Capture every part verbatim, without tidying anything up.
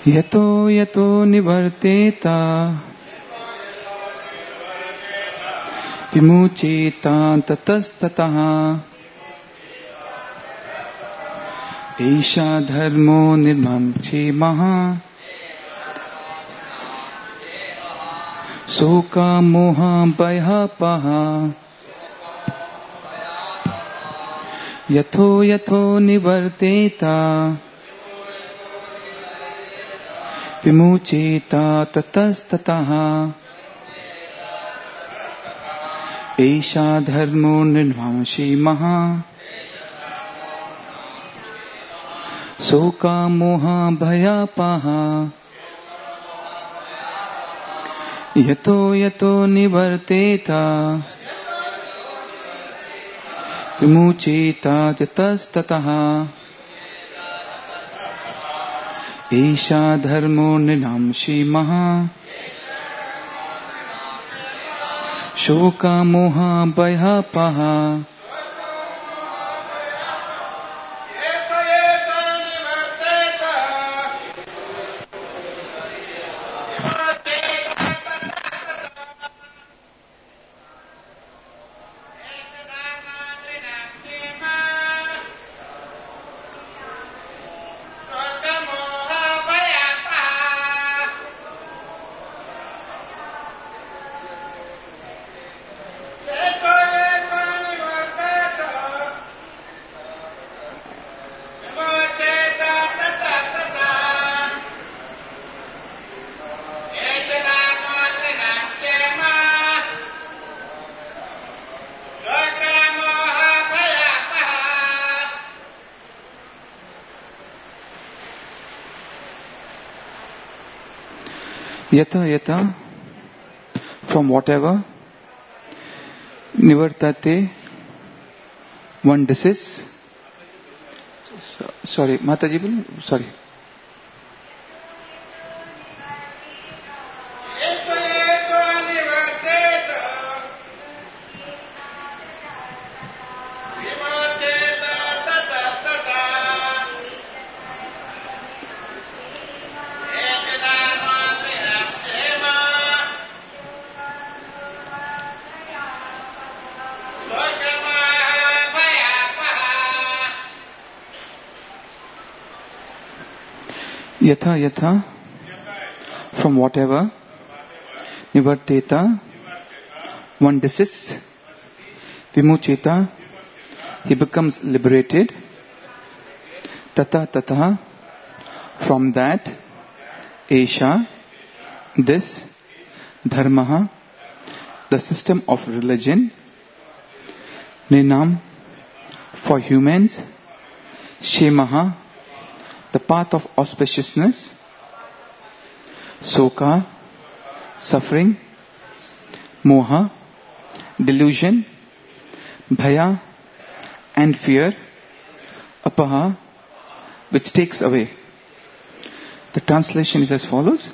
यतो यतो निवर्तेता विमुचेता ततस्ततः एषा धर्मो निर्मम क्षेमः शोका मोह भयः यथो यथो निवर्तेता विमुचेता ततस्ततः एषा धर्मो निर्ममक्षेमः शोका मोह भयः यतो यतो निवर्तेता विमुचेता ततस्ततः एषा धर्मो निर्ममक्षेमः शोका मोह भयः यथा यथा from whatever nivartate one desists. So, sorry Mataji, sorry यथा यथा from whatever nivarteta one desists, vimucheta he becomes liberated, tata tata from that, esha this, dharma the system of religion, nrinam for humans, shemaha the path of auspiciousness, soka suffering, moha delusion, bhaya and fear, apaha which takes away. The translation is as follows: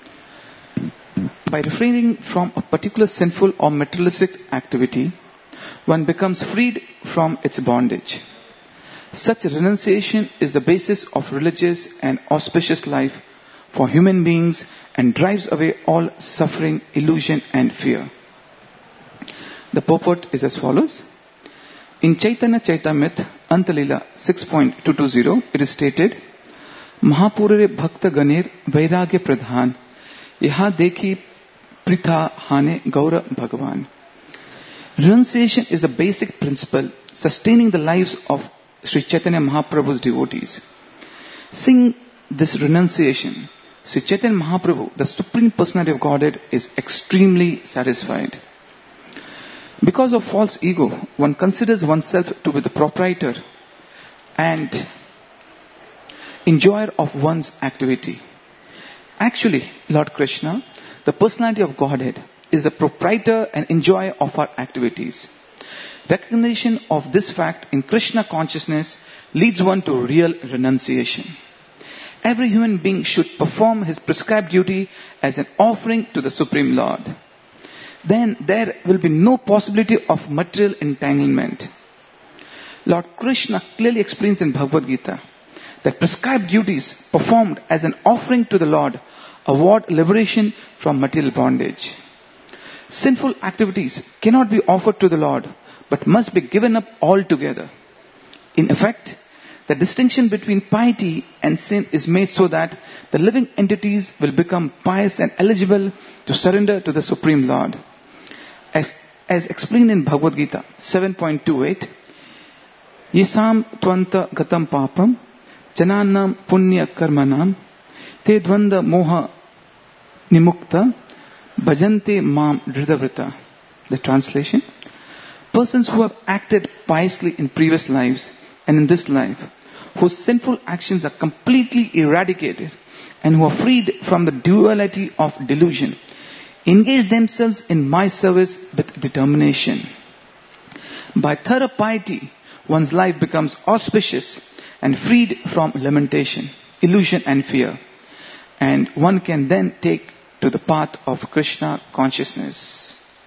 by refraining from a particular sinful or materialistic activity, one becomes freed from its bondage. Such renunciation is the basis of religious and auspicious life for human beings and drives away all suffering, illusion and fear. The purport is as follows. In Chaitanya Chaitamrita Antalila six point two two zero, it is stated, Mahapurare Bhakta Ganer Vairagya Pradhan Yaha Dekhi Pritha Hane Gaura Bhagavan. Renunciation is the basic principle sustaining the lives of Sri Chaitanya Mahaprabhu's devotees. Seeing this renunciation, Sri Chaitanya Mahaprabhu, the Supreme Personality of Godhead, is extremely satisfied. Because of false ego, one considers oneself to be the proprietor and enjoyer of one's activity. Actually, Lord Krishna, the Personality of Godhead, is the proprietor and enjoyer of our activities. Recognition of this fact in Krishna consciousness leads one to real renunciation. Every human being should perform his prescribed duty as an offering to the Supreme Lord. Then there will be no possibility of material entanglement. Lord Krishna clearly explains in Bhagavad Gita that prescribed duties performed as an offering to the Lord award liberation from material bondage. Sinful activities cannot be offered to the Lord, but must be given up altogether. In effect, the distinction between piety and sin is made so that the living entities will become pious and eligible to surrender to the Supreme Lord. As, as explained in Bhagavad Gita seven point two eight, Yesam tvanta gatam papam jananam punya karmanam te dvanda moha nimukta bhajante mam dhridavrita. The translation: persons who have acted piously in previous lives and in this life, whose sinful actions are completely eradicated and who are freed from the duality of delusion, engage themselves in my service with determination. By thorough piety, one's life becomes auspicious and freed from lamentation, illusion and fear, and one can then take to the path of Krishna consciousness.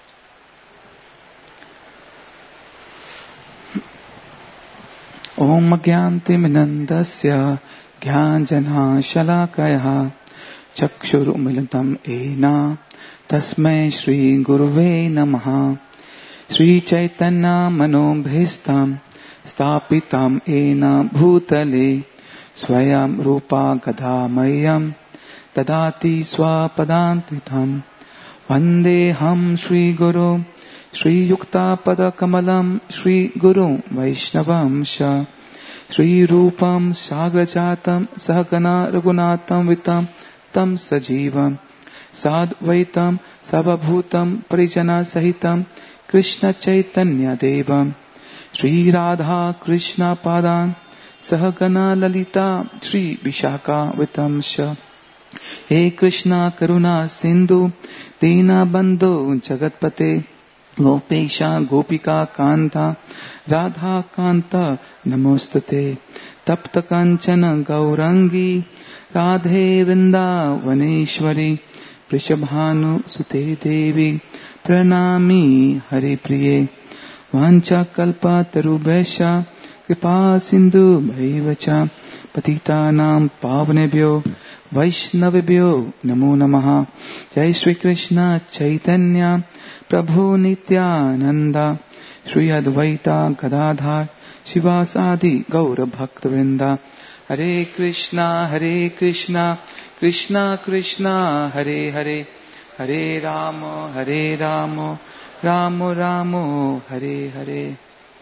Om Agyanti Minandasya Gyanjana Shalakaya Chakshuru Militam Ena Tasmai Shri Guruve Namaha. Shri Chaitanya Manobhistam Stapitam Ena Bhutale Swayam Rupa Gadhamayam Tadati Swapadantitam Vandeham Shri Guru Shri Yukta Pada Kamalam Shri Guru Vaishnavam Sha Shri Rupam Sagrajatam Sahagana Ragunatam Vitam Tam Sajivam Sadvaitam Sababhutam Parijana Sahitam Krishna Chaitanya Devam Shri Radha Krishna Padan Sahagana Lalita Shri Vishaka Vitam Sha. He Krishna Karuna Sindhu Dina Bandhu Jagatpate Gopesha Gopika Kanta Radha Kanta Namostate Tapta Kanchana Gaurangi Radhe Vrindavaneshwari Prishabhanu Sute Devi Pranami Hari Priye Vancha Kalpa Tarubhesha Kripa Sindhu Bhaivacha Patitanam Pavnebhyo Vaishnavibhyo Namo Namaha. Jai Shri Krishna Chaitanya Prabhu Nityananda Shri Advaita Gadadhar Shivasadi Gaura Bhaktavrinda. Hare Krishna Hare Krishna Krishna Krishna Hare Hare Hare Rama Hare Rama Rama Rama Hare Hare.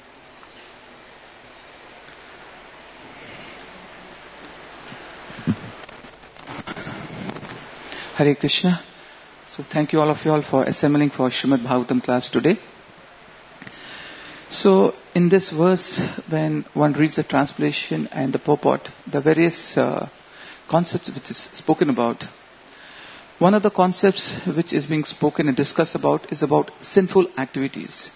Hare Krishna. So thank you all of you all for assembling for Srimad Bhagavatam class today. So in this verse, when one reads the translation and the purport, the various uh, concepts which is spoken about, one of the concepts which is being spoken and discussed about is about sinful activities.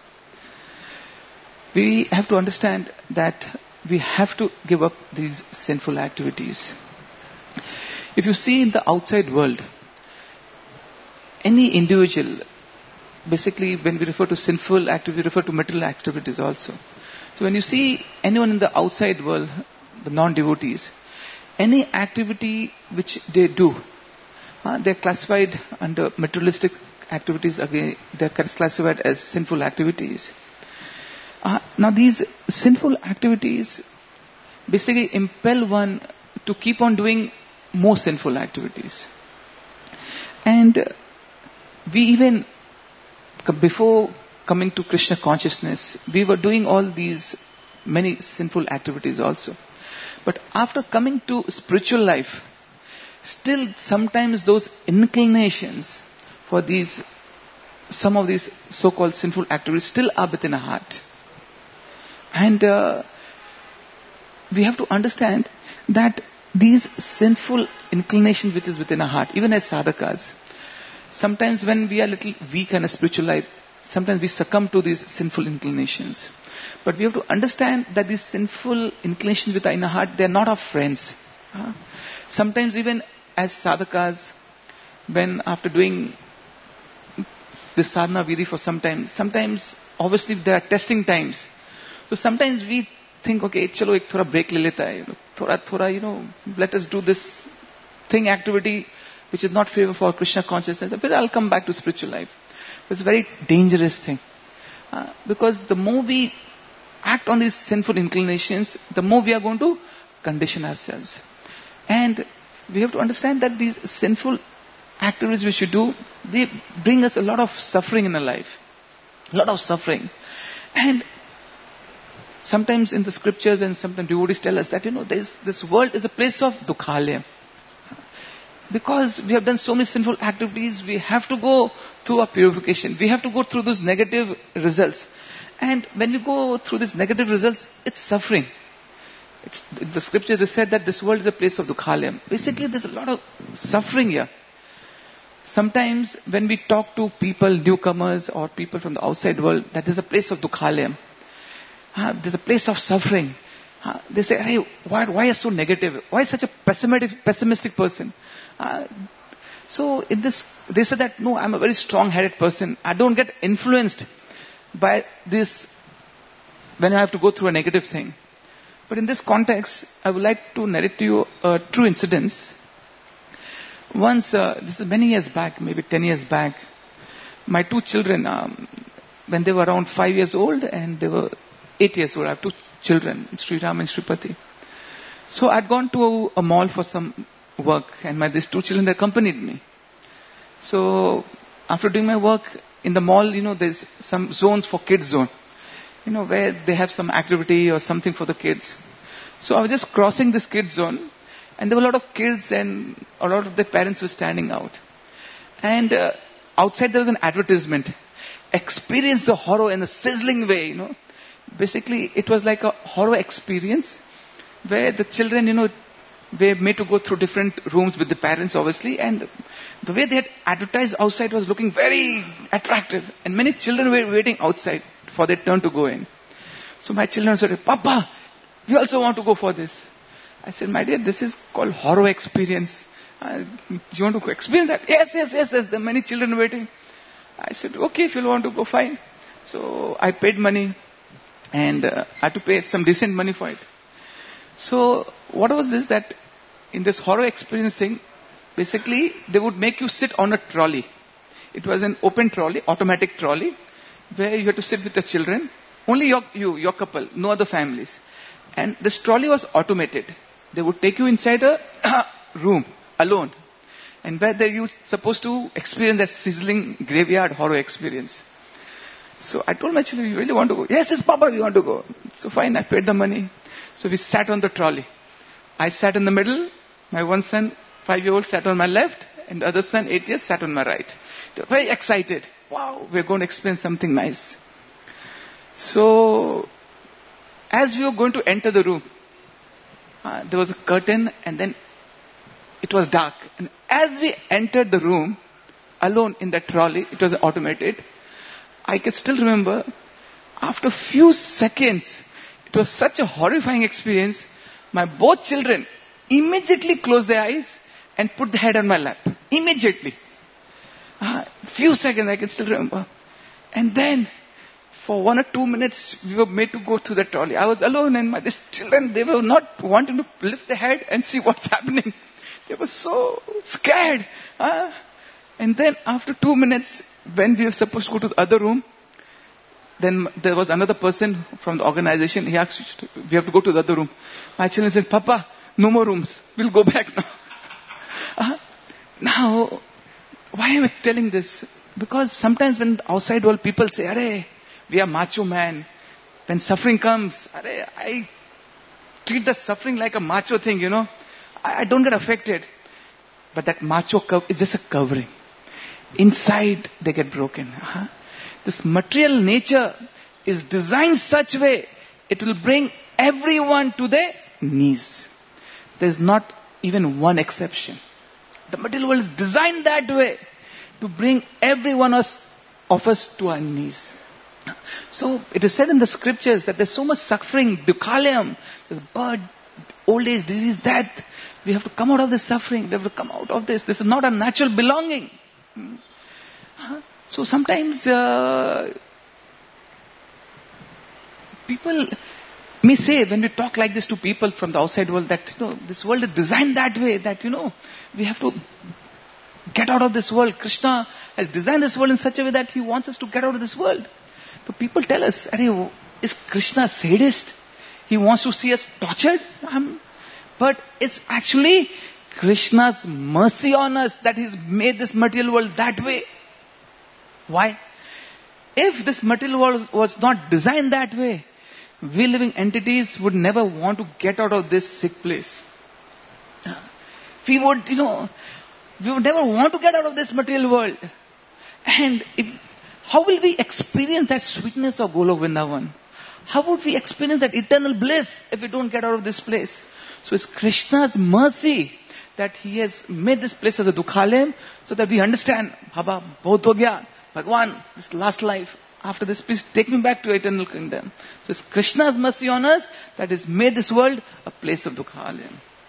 We have to understand that we have to give up these sinful activities. If you see in the outside world, any individual, basically when we refer to sinful activity, we refer to material activities also. So when you see anyone in the outside world, the non-devotees, any activity which they do, uh, they're classified under materialistic activities, again, they're classified as sinful activities. Uh, now these sinful activities basically impel one to keep on doing more sinful activities. And uh, we even, before coming to Krishna consciousness, we were doing all these many sinful activities also. But after coming to spiritual life, still sometimes those inclinations for these, some of these so-called sinful activities still are within our heart. And uh, we have to understand that these sinful inclinations which is within our heart, even as sadhakas, sometimes when we are a little weak in a spiritual life, sometimes we succumb to these sinful inclinations. But we have to understand that these sinful inclinations within our heart, they are not our friends. Uh, sometimes even as sadhakas, when after doing this sadhana vidhi for some time, sometimes obviously there are testing times. So sometimes we think, okay, chalo ek thoda break le leta hai, thoda, thoda, you know, let us do this thing, activity, which is not favor for Krishna consciousness. But I'll come back to spiritual life. It's a very dangerous thing. Uh, because the more we act on these sinful inclinations, the more we are going to condition ourselves. And we have to understand that these sinful activities which we do, they bring us a lot of suffering in our life. A lot of suffering. And sometimes in the scriptures and sometimes devotees tell us that, you know, this, this world is a place of dukhalaya. Because we have done so many sinful activities, we have to go through a purification. We have to go through those negative results. And when we go through these negative results, it's suffering. It's, the scriptures have said that this world is a place of dukhalaya. Basically, there's a lot of suffering here. Sometimes when we talk to people, newcomers or people from the outside world, that there's a place of dukhalaya. Uh, there's a place of suffering. Uh, they say, hey, why, why are you so negative? Why such a pessimistic, pessimistic person? Uh, so in this, they said that, no, I'm a very strong-headed person. I don't get influenced by this when I have to go through a negative thing. But in this context, I would like to narrate to you a true incidents. Once, uh, this is many years back, maybe ten years back, my two children, um, when they were around five years old and they were eight years old, I have two children, Sri Ram and Sripati. So I'd gone to a mall for some work and my these two children, they accompanied me. So after doing my work in the mall, you know, there's some zones for kids zone, you know, where they have some activity or something for the kids. So I was just crossing this kids zone and there were a lot of kids and a lot of their parents were standing out. And uh, outside there was an advertisement. Experience the horror in a sizzling way, you know. Basically, it was like a horror experience where the children, you know, were made to go through different rooms with the parents, obviously, and the way they had advertised outside was looking very attractive. And many children were waiting outside for their turn to go in. So my children said, Papa, we also want to go for this. I said, my dear, this is called horror experience. Uh, you want to go experience that? Yes, yes, yes, yes. There are many children waiting. I said, okay, if you want to go, fine. So I paid money. And uh, I had to pay some decent money for it. So what was this, that in this horror experience thing, basically they would make you sit on a trolley. It was an open trolley, automatic trolley, where you had to sit with the children. Only your, you, your couple, no other families. And this trolley was automated. They would take you inside a room alone. And where they, you supposed to experience that sizzling graveyard horror experience. So I told my children, you really want to go? Yes, yes, Papa, we want to go. So fine, I paid the money. So we sat on the trolley. I sat in the middle. My one son, five-year-old, sat on my left. And the other son, eight years, sat on my right. They were very excited. Wow, we're going to experience something nice. So, as we were going to enter the room, uh, there was a curtain and then it was dark. And as we entered the room, alone in that trolley, it was automated. I can still remember, after few seconds, it was such a horrifying experience. My both children immediately closed their eyes and put their head on my lap. Immediately. Uh, few seconds, I can still remember. And then, for one or two minutes, we were made to go through the trolley. I was alone and my these children, they were not wanting to lift their head and see what's happening. They were so scared. Uh, and then after two minutes, when we were supposed to go to the other room, then there was another person from the organization. He asked, we have to go to the other room. My children said, Papa, no more rooms. We'll go back now. uh, now, why am I telling this? Because sometimes when the outside world people say, Arey, we are macho man. When suffering comes, Arey, I treat the suffering like a macho thing, you know. I, I don't get affected. But that macho curve is just a covering. Inside, they get broken. Uh-huh. This material nature is designed such way, it will bring everyone to their knees. There's not even one exception. The material world is designed that way to bring every one of us, of us to our knees. So it is said in the scriptures that there's so much suffering, dukhalayam, there's birth, old age, disease, death. We have to come out of this suffering. We have to come out of this. This is not a natural belonging. So sometimes uh, people may say when we talk like this to people from the outside world that, you know, this world is designed that way, that, you know, we have to get out of this world. Krishna has designed this world in such a way that he wants us to get out of this world. So people tell us, Arey, is Krishna a sadist? He wants to see us tortured? Um, but it's actually Krishna's mercy on us that he's made this material world that way. Why? If this material world was not designed that way, we living entities would never want to get out of this sick place. We would, you know, we would never want to get out of this material world. And if, how will we experience that sweetness of Golok Vrindavan? How would we experience that eternal bliss if we don't get out of this place? So it's Krishna's mercy that he has made this place as a Dukhalayam so that we understand, Baba, bahut ho gaya, Bhagwan, this last life. After this, please take me back to eternal kingdom. So it's Krishna's mercy on us that has made this world a place of Dukhalayam.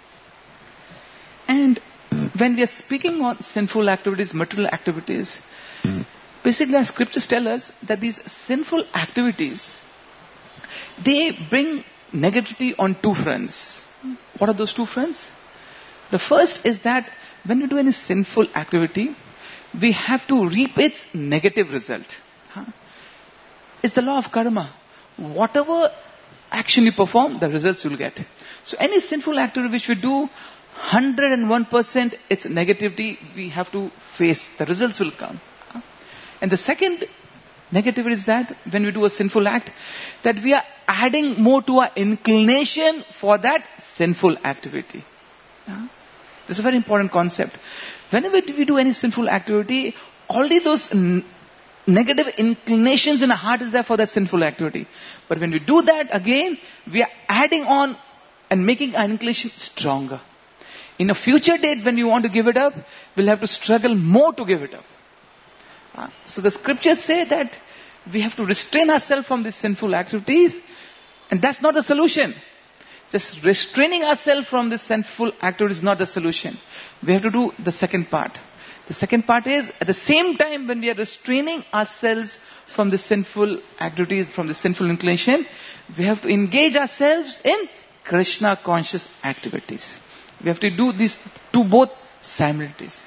And when we are speaking on sinful activities, material activities, basically our scriptures tell us that these sinful activities, they bring negativity on two fronts. What are those two fronts? The first is that when we do any sinful activity, we have to reap its negative result. Huh? It's the law of karma. Whatever action you perform, the results you'll get. So any sinful activity which we do, one hundred one percent its negativity we have to face. The results will come. And the second negativity is that when we do a sinful act, that we are adding more to our inclination for that sinful activity. This is a very important concept. Whenever we do any sinful activity, already those n- negative inclinations in our heart is there for that sinful activity. But when we do that again, we are adding on and making our inclination stronger. In a future date when we want to give it up, we'll have to struggle more to give it up. Uh, so the scriptures say that we have to restrain ourselves from these sinful activities, and that's not the solution. Just restraining ourselves from this sinful activity is not the solution. We have to do the second part. The second part is, at the same time when we are restraining ourselves from the sinful activities, from the sinful inclination, we have to engage ourselves in Krishna conscious activities. We have to do these two both simultaneously.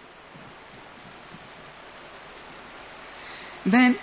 Then,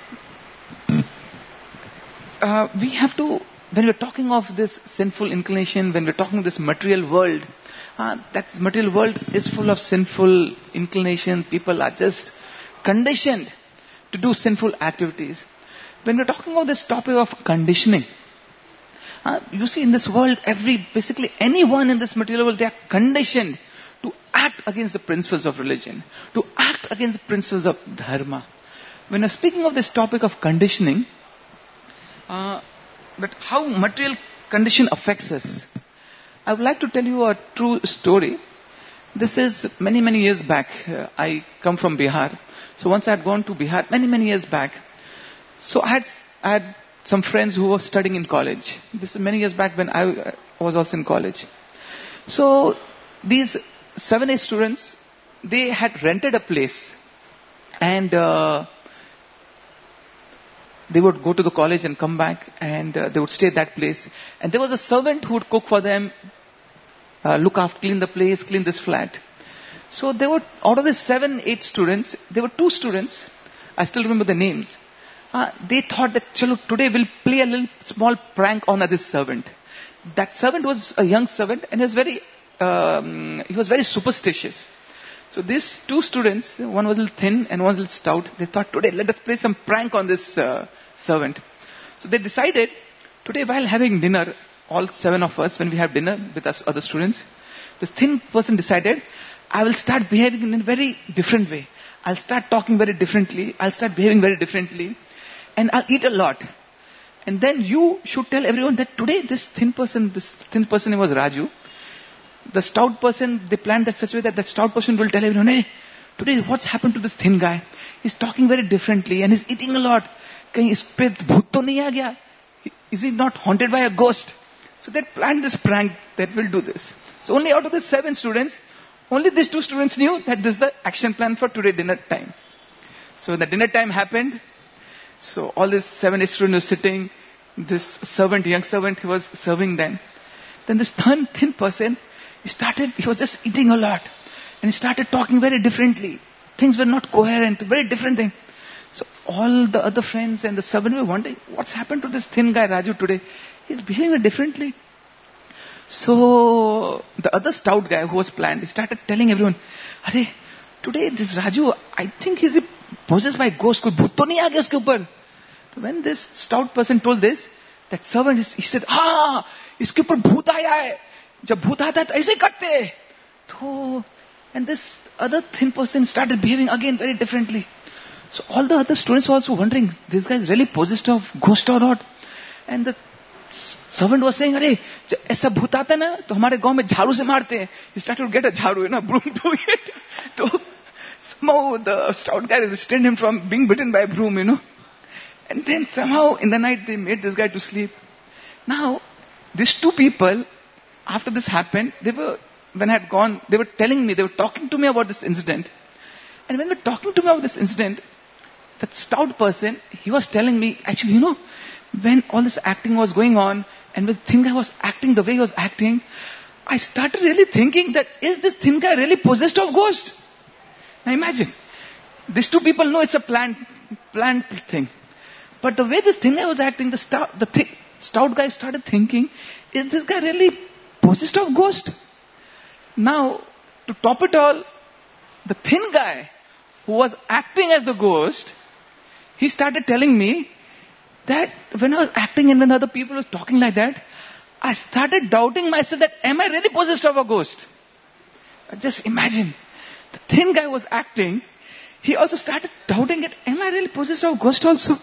uh, we have to, when we're talking of this sinful inclination, when we're talking this material world, uh, that material world is full of sinful inclination. People are just conditioned to do sinful activities. When we're talking about this topic of conditioning, uh, you see in this world, every, basically anyone in this material world, they are conditioned to act against the principles of religion, to act against the principles of dharma. When we're speaking of this topic of conditioning, uh, but how material condition affects us, I would like to tell you a true story. This is many, many years back. Uh, I come from Bihar. So once I had gone to Bihar, many, many years back. So I had, I had some friends who were studying in college. This is many years back when I was also in college. So these seven, eight students, they had rented a place. And uh, they would go to the college and come back, and uh, they would stay at that place. And there was a servant who would cook for them, uh, look after, clean the place, clean this flat. So there were, out of the seven, eight students, there were two students, I still remember the names. Uh, they thought that, chalo, today we'll play a little small prank on this servant. That servant was a young servant, and he was very, um, he was very superstitious. So these two students, one was a little thin and one was a little stout. They thought, today let us play some prank on this uh, servant. So they decided, today while having dinner, all seven of us, when we have dinner with us other students, this thin person decided, I will start behaving in a very different way. I'll start talking very differently. I'll start behaving very differently. And I'll eat a lot. And then you should tell everyone that today this thin person, this thin person name was Raju. The stout person, they planned that such a way that the stout person will tell everyone, hey, today what's happened to this thin guy? He's talking very differently and he's eating a lot. Kahin is pe bhoot to nahi aa gaya? Is he not haunted by a ghost? So they planned this prank that will do this. So only out of the seven students, only these two students knew that this is the action plan for today dinner time. So the dinner time happened. So all these seven, eight students were sitting this servant, young servant, he was serving them. Then this thin, thin person, he started, he was just eating a lot. And he started talking very differently. Things were not coherent, very different thing. So all the other friends and the servant were wondering, what's happened to this thin guy Raju today? He's behaving differently. So the other stout guy who was planned, he started telling everyone, Arey, today this Raju, I think he's possessed by a ghost. Koi bhoot to nahi aa gaya uske upar. So when this stout person told this, that servant, he said, ah, iske upar bhoot aaya hai. Jab bhoot aata hai to aise karte hai. So, and this other thin person started behaving again very differently. So all the other students were also wondering, this guy is really possessed of ghost or not. And the servant was saying, अरे ऐसा भूत आता ना तो हमारे गांव में झाड़ू से मारते हैं. He started to get a झाड़ू, you know, broom to it. So somehow the stout guy restrained him from being bitten by a broom, you know. And then somehow in the night they made this guy to sleep. Now these two people, after this happened, they were, when I had gone, they were telling me, they were talking to me about this incident. And when they were talking to me about this incident, that stout person, he was telling me, actually, you know, when all this acting was going on, and the thin guy was acting the way he was acting, I started really thinking that, is this thin guy really possessed of ghost? Now imagine, these two people know it's a planned, planned thing. But the way this thin guy was acting, the stout, the th- stout guy started thinking, is this guy really possessed of ghost? Now, to top it all, the thin guy who was acting as the ghost, he started telling me that when I was acting and when other people were talking like that, I started doubting myself that, am I really possessed of a ghost? Just imagine, the thin guy was acting, he also started doubting it, am I really possessed of a ghost also?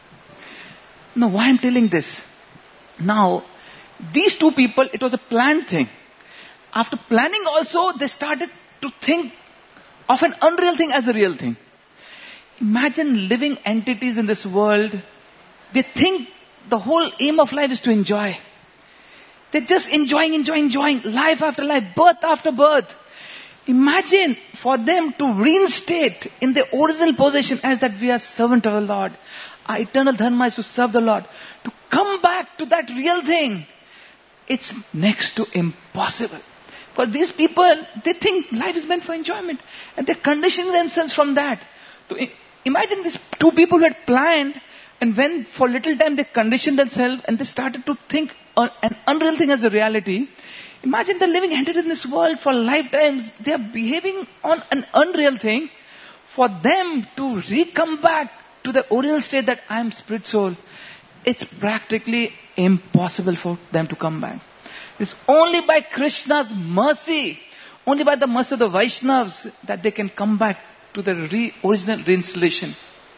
Now, why I'm telling this? Now, these two people, it was a planned thing. After planning also, they started to think of an unreal thing as a real thing. Imagine living entities in this world. They think the whole aim of life is to enjoy. They're just enjoying, enjoying, enjoying, life after life, birth after birth. Imagine for them to reinstate in their original position as that we are servant of the Lord. Our eternal dharma is to serve the Lord. To come back to that real thing, it's next to impossible. Because these people, they think life is meant for enjoyment. And they're conditioning themselves from that. So imagine these two people who had planned, and when for little time they conditioned themselves and they started to think an unreal thing as a reality. Imagine they're living entered in this world for lifetimes. They are behaving on an unreal thing. For them to re-come back to the original state that I am spirit soul, it's practically impossible for them to come back. It's only by Krishna's mercy, only by the mercy of the Vaishnavas, that they can come back to the re- original reinstallation.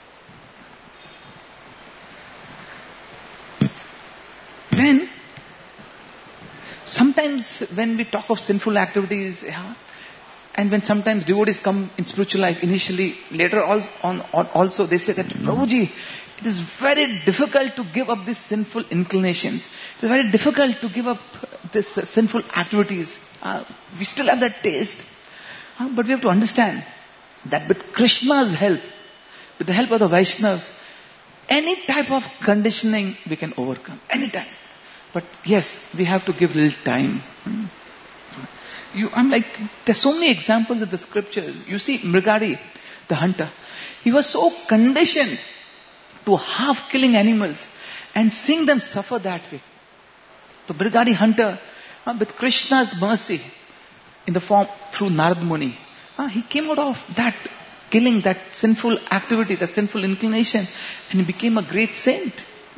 Then, sometimes when we talk of sinful activities, yeah, and when sometimes devotees come in spiritual life, initially, later on, on, also they say that, Prabhuji, it is very difficult to give up these sinful inclinations. It is very difficult to give up these uh, sinful activities. Uh, we still have that taste. Uh, but we have to understand that with Krishna's help, with the help of the Vaishnavas, any type of conditioning we can overcome. Any time. But yes, we have to give little time. Hmm. You, I'm like, there's so many examples of the scriptures. You see, Mrigadi, the hunter, he was so conditioned to half killing animals and seeing them suffer that way. The Mrigadi hunter, uh, with Krishna's mercy, in the form through Narad Muni, uh, he came out of that killing, that sinful activity, that sinful inclination, and he became a great saint.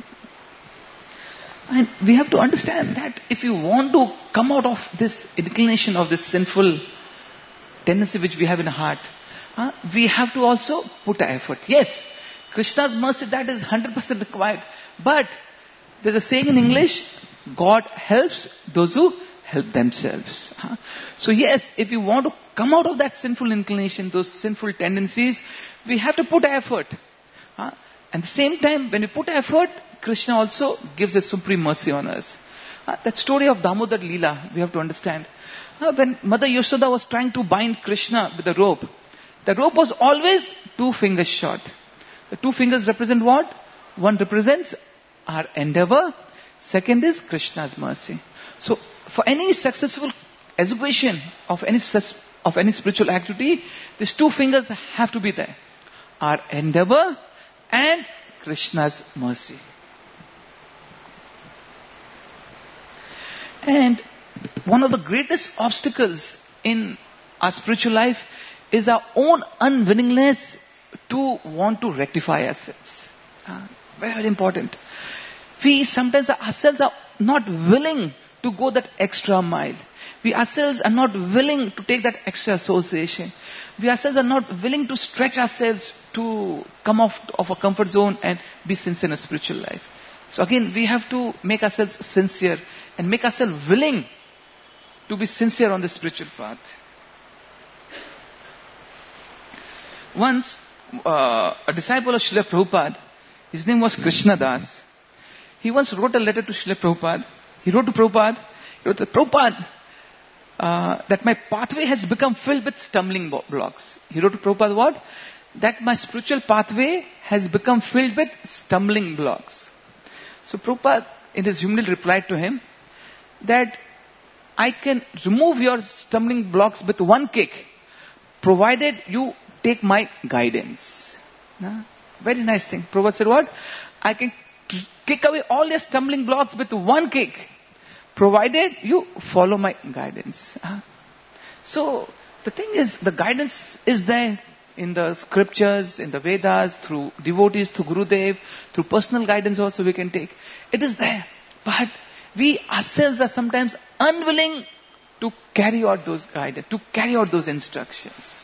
And we have to understand that if you want to come out of this inclination, of this sinful tendency which we have in our heart, uh, we have to also put our effort. Yes, Krishna's mercy, that is one hundred percent required. But there's a saying in English, God helps those who help themselves. Uh, so yes, if you want to come out of that sinful inclination, those sinful tendencies, we have to put our effort. Uh, at the same time, when we put our effort, Krishna also gives a supreme mercy on us. Uh, that story of Damodar Leela, we have to understand. Uh, when Mother Yashoda was trying to bind Krishna with a rope, the rope was always two fingers short. The two fingers represent what? One represents our endeavor. Second is Krishna's mercy. So, for any successful execution of any of any spiritual activity, these two fingers have to be there. Our endeavor and Krishna's mercy. And one of the greatest obstacles in our spiritual life is our own unwillingness to want to rectify ourselves. Uh, very, very important. We sometimes ourselves are not willing to go that extra mile. We ourselves are not willing to take that extra association. We ourselves are not willing to stretch ourselves to come off of a comfort zone and be sincere in a spiritual life. So again, we have to make ourselves sincere and make ourselves willing to be sincere on the spiritual path. Once, uh, a disciple of Srila Prabhupada, his name was Krishna Das, he once wrote a letter to Srila Prabhupada. He wrote to Prabhupada, he wrote to Prabhupada, uh, that my pathway has become filled with stumbling blocks. He wrote to Prabhupada what? That my spiritual pathway has become filled with stumbling blocks. So Prabhupada, in his humility, replied to him that I can remove your stumbling blocks with one kick, provided you take my guidance. Nah? Very nice thing. Prabhupada said what? I can kick away all your stumbling blocks with one kick, provided you follow my guidance. Uh, so, the thing is, the guidance is there in the scriptures, in the Vedas, through devotees, through Gurudev, through personal guidance also we can take. It is there. But we ourselves are sometimes unwilling to carry out those guidance, to carry out those instructions.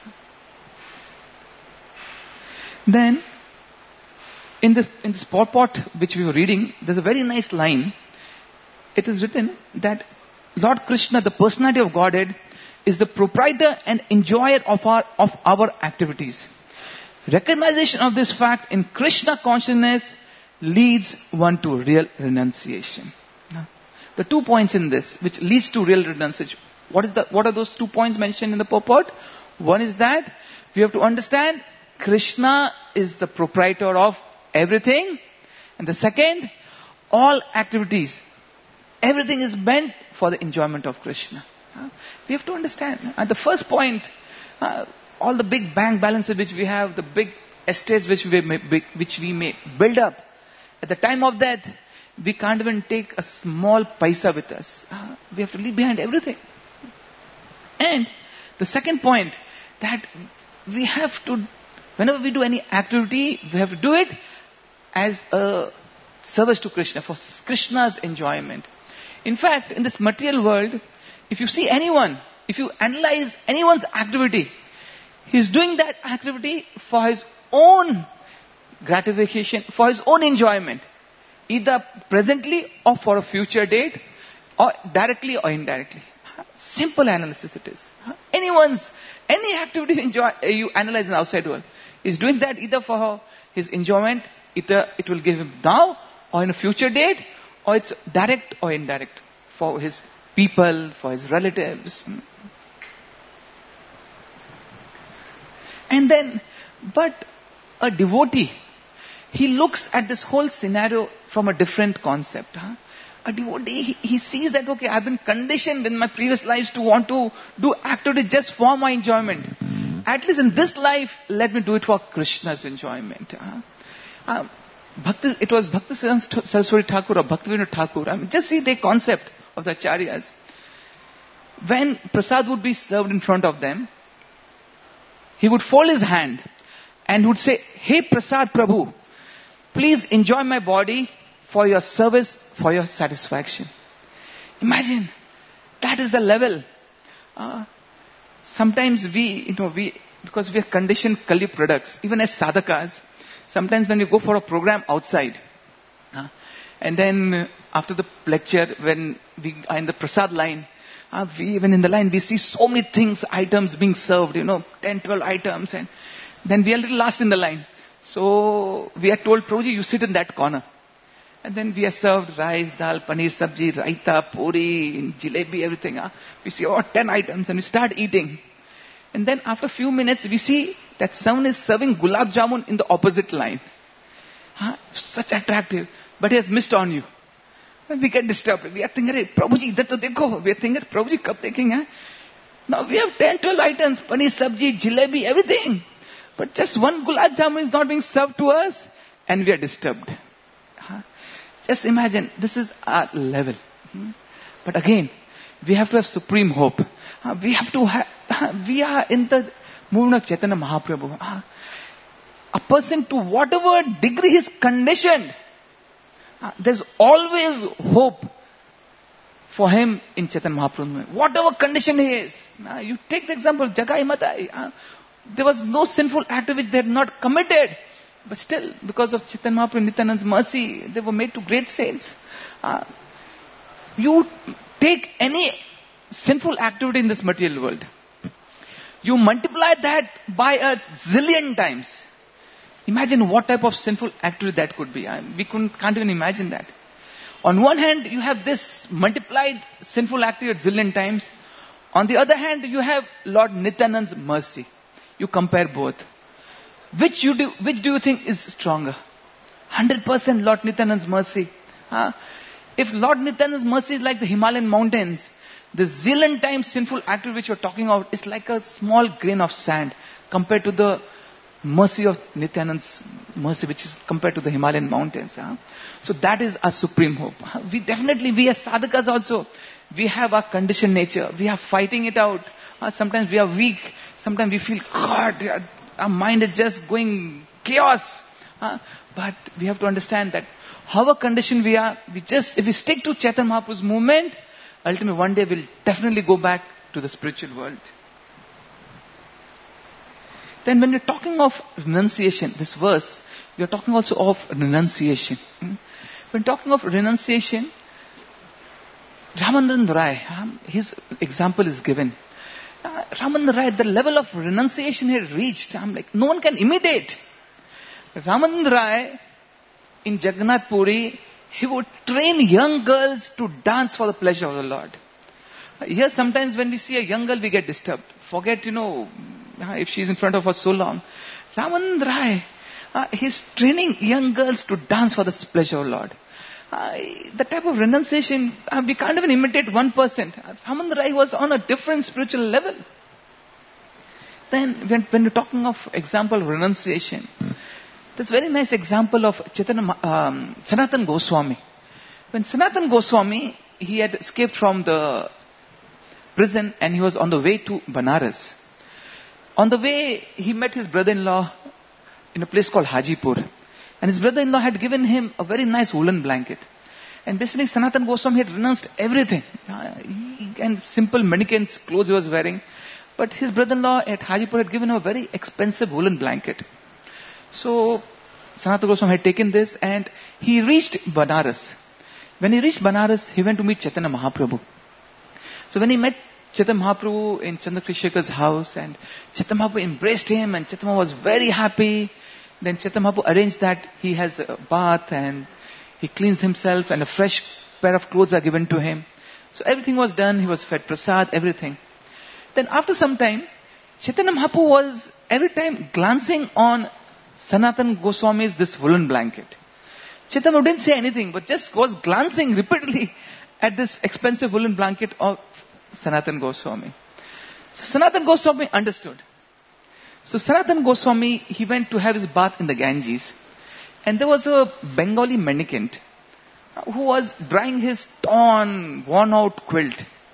Then, in the in this purport which we were reading, there's a very nice line. It is written that Lord Krishna, the personality of Godhead, is the proprietor and enjoyer of our of our activities. Recognition of this fact in Krishna consciousness leads one to real renunciation. Now, the two points in this which leads to real renunciation. What is the what are those two points mentioned in the purport? One is that we have to understand Krishna is the proprietor of everything. And the second, all activities, everything is meant for the enjoyment of Krishna. Uh, we have to understand. At the first point, uh, all the big bank balances which we have, the big estates which we may, which we may build up, at the time of death, we can't even take a small paisa with us. Uh, we have to leave behind everything. And the second point, that we have to, whenever we do any activity, we have to do it as a service to Krishna, for Krishna's enjoyment. In fact, in this material world, if you see anyone, if you analyze anyone's activity, he's doing that activity for his own gratification, for his own enjoyment, either presently or for a future date, or directly or indirectly. Simple analysis it is. Anyone's, any activity you, enjoy, you analyze in the outside world, he's doing that either for his enjoyment, either it will give him now, or in a future date, or it's direct or indirect, for his people, for his relatives. And then, but a devotee, he looks at this whole scenario from a different concept. Huh? A devotee, he, he sees that, okay, I've been conditioned in my previous lives to want to do activity just for my enjoyment. At least in this life, let me do it for Krishna's enjoyment. Huh? Um, Bhakti, it was Bhakti Saraswati Thakur or Bhaktivinoda Thakur. I mean, just see the concept of the acharyas. When prasad would be served in front of them, he would fold his hand and would say, "Hey Prasad Prabhu, please enjoy my body for your service, for your satisfaction." Imagine, that is the level. Uh, sometimes we, you know, we, because we are conditioned Kali products, even as sadhakas, sometimes when we go for a program outside, uh, and then uh, after the lecture, when we are in the prasad line, uh, we, even in the line, we see so many things, items being served, you know, ten, twelve items, and then we are a little last in the line. So we are told, "Prabhuji, you sit in that corner." And then we are served rice, dal, paneer, sabji, raita, puri, jalebi, everything. Huh? We see, oh, ten items, and we start eating. And then after a few minutes, we see that someone is serving gulab jamun in the opposite line. Huh? Such attractive. but he has missed on you. And we get disturbed. We are thinking, "Hey, Prabhuji, idhar to dekho." We are thinking, "Prabhuji, kab dekhenge?" Now we have ten, twelve items, paneer sabji, jalebi, everything. But just one gulab jamun is not being served to us, and we are disturbed. Huh? Just imagine, this is our level. Hmm? But again, we have to have supreme hope. Uh, we have to have, uh, we are in the movement of Chaitanya Mahaprabhu. Uh, a person to whatever degree he is conditioned, uh, there's always hope for him in Chaitanya Mahaprabhu. Whatever condition he is. Uh, you take the example of Jagai Matai. Uh, there was no sinful act which they had not committed. But still, because of Chaitanya Mahaprabhu and Nityananda's mercy, they were made to great saints. Uh, you take any sinful activity in this material world. You multiply that by a zillion times. Imagine what type of sinful activity that could be. I, we couldn't, can't even imagine that. On one hand, you have this multiplied sinful activity at zillion times. On the other hand, you have Lord Nityananda's mercy. You compare both. Which you do, which do you think is stronger? one hundred percent Lord Nityananda's mercy. Huh? If Lord Nityananda's mercy is like the Himalayan mountains, the zillion times sinful activity which you're talking about is like a small grain of sand compared to the mercy of Nityananda's mercy, which is compared to the Himalayan mountains. Huh? So that is our supreme hope. We definitely, we as sadhakas also, we have our conditioned nature. We are fighting it out. Uh, sometimes we are weak. Sometimes we feel, God, our mind is just going chaos. Uh, but we have to understand that however conditioned we are, we just, if we stick to Chaitanya Mahaprabhu's movement, ultimately one day we'll definitely go back to the spiritual world. Then when we're talking of renunciation, this verse, we are talking also of renunciation. When talking of renunciation, Ramanand Rai, his example is given. Uh, Ramanand Rai, the level of renunciation he had reached, I'm like, no one can imitate. Ramanand Rai, in Jagannath Puri, he would train young girls to dance for the pleasure of the Lord. Uh, here sometimes when we see a young girl, we get disturbed. Forget, you know, if she's in front of us so long. Ramanand Rai, uh, he's training young girls to dance for the pleasure of the Lord. Uh, the type of renunciation, uh, we can't even imitate one percent. Uh, Ramanand Rai was on a different spiritual level. Then, when, when we're talking of example of renunciation, there's a very nice example of Chaitanya, um, Sanatan Goswami. When Sanatan Goswami, he had escaped from the prison and he was on the way to Banaras. On the way, he met his brother-in-law in a place called Hajipur. And his brother-in-law had given him a very nice woolen blanket. And basically Sanatan Goswami had renounced everything. Uh, he, and simple mendicant's clothes he was wearing. But his brother-in-law at Hajipur had given him a very expensive woolen blanket. So Sanatan Goswami had taken this and he reached Banaras. When he reached Banaras, he went to meet Chaitanya Mahaprabhu. So when he met Chaitanya Mahaprabhu in Chandrakeshekhar's house, and Chaitanya Mahaprabhu embraced him and Chaitanya was very happy. Then Chaitanya Mahaprabhu arranged that he has a bath and he cleans himself and a fresh pair of clothes are given to him. So everything was done. He was fed prasad, everything. Then after some time, Chaitanya Mahaprabhu was every time glancing on Sanatan Goswami's this woolen blanket. Chaitanya Mahaprabhu didn't say anything, but just was glancing repeatedly at this expensive woolen blanket of Sanatan Goswami. So Sanatan Goswami understood. So Sanatan Goswami, he went to have his bath in the Ganges. And there was a Bengali mendicant who was drying his torn, worn out quilt.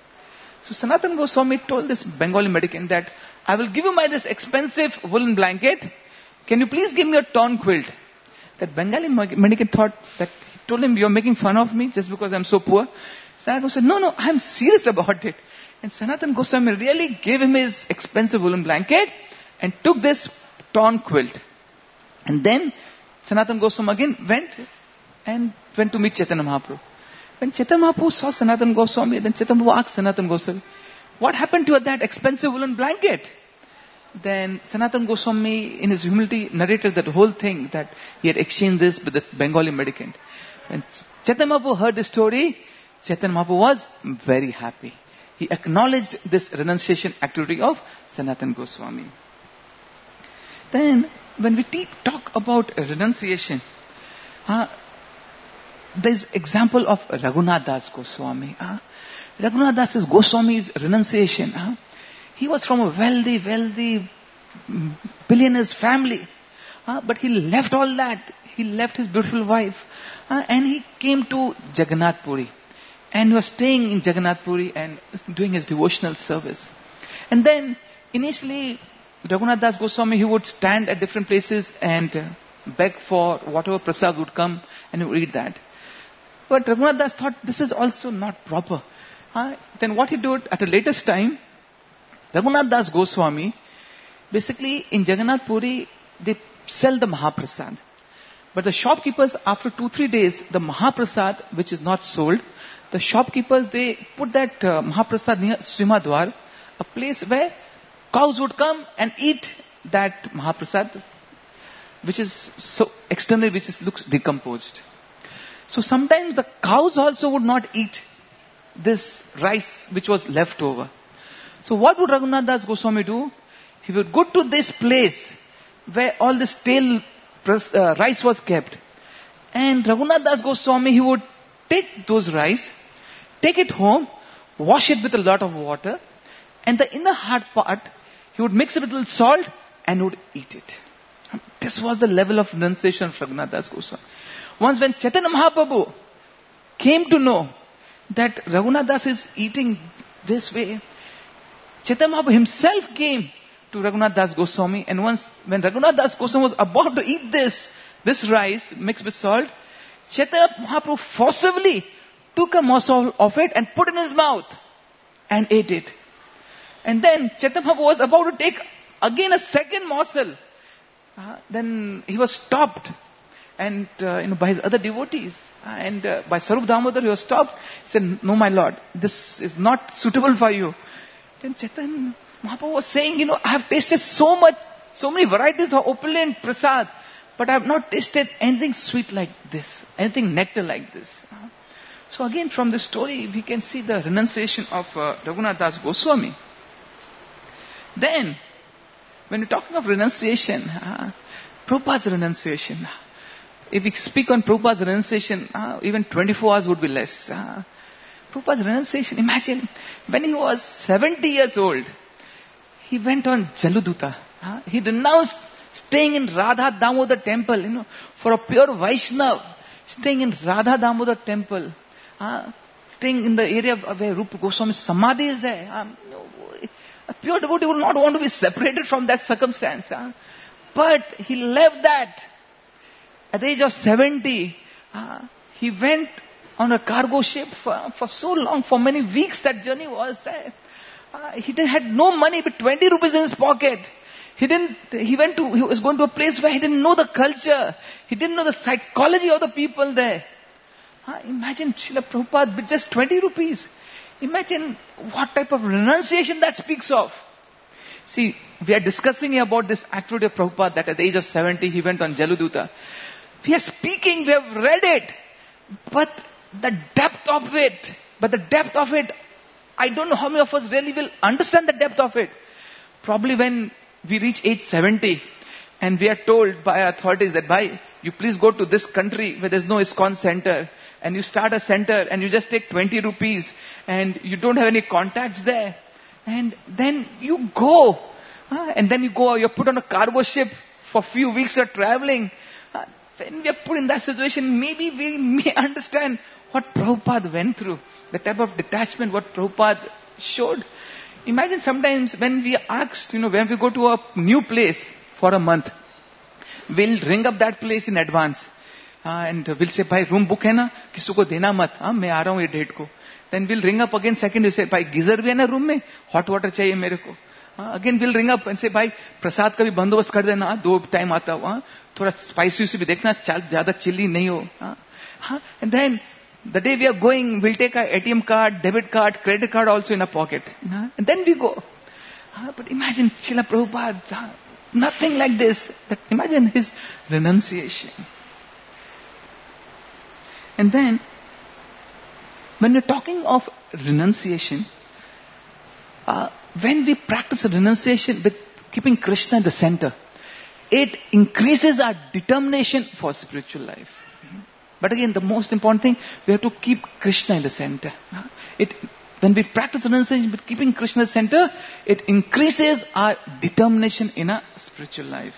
So Sanatan Goswami told this Bengali mendicant that, I will give you my this expensive woolen blanket. Can you please give me a torn quilt? That Bengali mendicant thought that, he told him, you're making fun of me just because I'm so poor. Sanatan Goswami said, no, no, I'm serious about it. And Sanatan Goswami really gave him his expensive woolen blanket and took this torn quilt. And then Sanatan Goswami again went and went to meet Chaitanya Mahaprabhu. When Chaitanya Mahaprabhu saw Sanatan Goswami, then Chaitanya Mahaprabhu asked Sanatan Goswami, what happened to that expensive woolen blanket? Then Sanatan Goswami in his humility narrated that whole thing, that he had exchanged this with this Bengali mendicant. When Chaitanya Mahaprabhu heard the story, Chaitanya Mahaprabhu was very happy. He acknowledged this renunciation activity of Sanatan Goswami. Then, when we te- talk about renunciation, uh, there's example of Raghunath Das Goswami. Uh, Raghunath Das Goswami's renunciation. Uh, he was from a wealthy, wealthy billionaire's family. Uh, but he left all that. He left his beautiful wife. Uh, and he came to Jagannath Puri. And he was staying in Jagannath Puri and doing his devotional service. And then, initially, Raghunath Das Goswami, he would stand at different places and uh, beg for whatever prasad would come, and he would eat that. But Raghunath Das thought, this is also not proper. Uh, then what he did at a later time, Raghunath Das Goswami, basically in Jagannath Puri, they sell the Mahaprasad. But the shopkeepers, after two, three days, the Mahaprasad, which is not sold, the shopkeepers, they put that uh, Mahaprasad near Srimadwar, a place where cows would come and eat that Mahaprasad, which is so externally, which is, looks decomposed. So sometimes the cows also would not eat this rice which was left over. So what would Raghunath Das Goswami do? He would go to this place where all this stale uh, rice was kept. And Raghunath Das Goswami, he would take those rice, take it home, wash it with a lot of water, and the inner hard part, he would mix it with a little salt and would eat it. This was the level of renunciation of Raghunath Das Goswami. Once when Chaitanya Mahaprabhu came to know that Raghunath Das is eating this way, Chaitanya Mahaprabhu himself came to Raghunath Das Goswami, and once when Raghunath Das Goswami was about to eat this, this rice mixed with salt, Chaitanya Mahaprabhu forcibly took a morsel of it and put in his mouth and ate it. And then Chaitanya Mahaprabhu was about to take again a second morsel. Uh, then he was stopped, and uh, you know, by his other devotees, uh, and uh, by Sarup Damodar, he was stopped. He said, "No, my lord, this is not suitable for you." Then Chaitanya Mahaprabhu was saying, "You know, I have tasted so much, so many varieties of opulent prasad, but I have not tasted anything sweet like this, anything nectar like this." Uh, so again, from this story, we can see the renunciation of uh, Raghunath Das Goswami. Then, when we're talking of renunciation, uh, Prabhupada's renunciation. If we speak on Prabhupada's renunciation, uh, even twenty-four hours would be less. Uh, Prabhupada's renunciation, imagine, when he was seventy years old, he went on Jaluduta. Uh, he renounced staying in Radha Damodar temple, you know, for a pure Vaishnav, staying in Radha Damodar temple, uh, staying in the area where Rupa Goswami's Samadhi is there. Um, you know, a pure devotee would not want to be separated from that circumstance. Huh? But he left that. At the age of seventy, uh, he went on a cargo ship for, for so long, for many weeks that journey was there. Uh, he didn't, had no money but twenty rupees in his pocket. He didn't, he went to, he was going to a place where he didn't know the culture. He didn't know the psychology of the people there. Uh, imagine Srila Prabhupada with just twenty rupees. Imagine what type of renunciation that speaks of. See, we are discussing about this activity of Prabhupada that at the age of seventy he went on Jaluduta. We are speaking, we have read it, but the depth of it, but the depth of it, I don't know how many of us really will understand the depth of it. Probably when we reach age seventy and we are told by our authorities that, bhai, you please go to this country where there's no ISKCON center, and you start a center and you just take twenty rupees and you don't have any contacts there. And then you go. Uh, and then you go, you're put on a cargo ship for a few weeks of traveling. Uh, when we are put in that situation, maybe we may understand what Prabhupada went through. The type of detachment what Prabhupada showed. Imagine sometimes when we are asked, you know, when we go to a new place for a month, we'll ring up that place in advance. Uh, and we'll say, bhai, room book hai na, kisu ko dena mat, haan, main aa raha hu ye date ko. Then we'll ring up again second, we'll say, bhai, geyser bhi hai na room mein, hot water chahiye mere ko. Uh, again we'll ring up and say, bhai, prasad ka bhi bandobast kar dena, do time aata hu, thoda spicy se bhi dekhna, zyada chilli nahi ho. Uh, uh, and then the day we are going, we'll take our A T M card, debit card, credit card also in our pocket. Uh, and then we go. Uh, but imagine Srila Prabhupada, uh, nothing like this. That, imagine his renunciation. And then, when we're talking of renunciation, uh, when we practice renunciation with keeping Krishna at the center, it increases our determination for spiritual life. But again, the most important thing, we have to keep Krishna in the center. It, when we practice renunciation with keeping Krishna in the center, it increases our determination in our spiritual life.